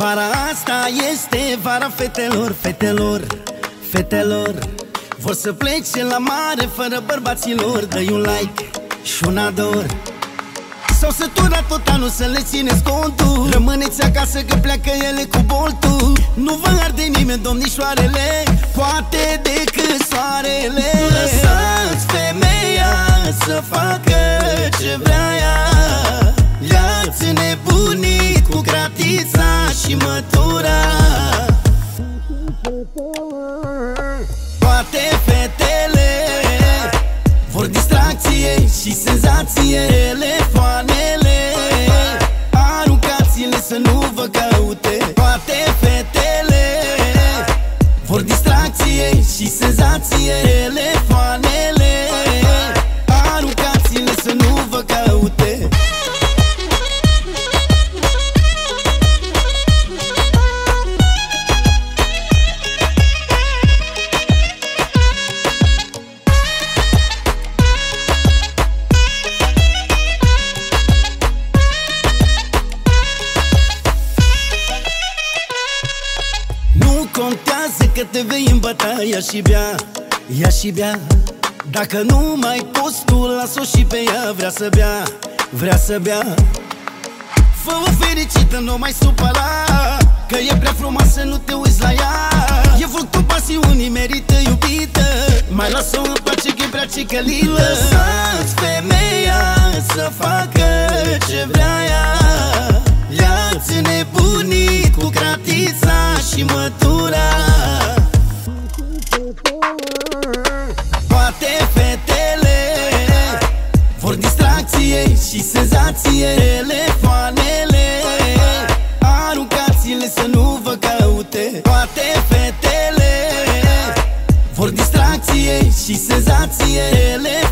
Vara asta este vara fetelor, fetelor, fetelor. Vor să plece la mare fără bărbaților. Dă-i un like și un ador. S-au săturat tot anul să le țineți contul. Rămâneți acasă că pleacă ele cu boltul. Nu vă arde nimeni, domnișoarele, poate decât soarele. Lăsați femeia să facă ce vrea ea. Le-ați nebunit cu gratița și mătura. Toate fetele vor distracție și senzație. Telefoanele aruncați-le să nu vă caute. Toate fetele vor distracție și senzație. Telefoanele aruncați-le să nu vă caute. Contează că te vei îmbăta, ia și bea, ia și bea. Dacă nu mai poți tu, las-o și pe ea. Vrea să bea, vrea să bea. Fă-o fericită, nu mai supăra, că e prea frumoasă, nu te uiți la ea. E fructul pasiunii, merită iubită. Mai las-o în pace că e prea cicălită. Lăsați femeia să facă ce vrea ea. Le-ați nebunit cu gratița și mătura. Toate fetele vor distracție și senzație. Telefoanele aruncați-le să nu vă caute. Toate fetele vor distracție și senzație.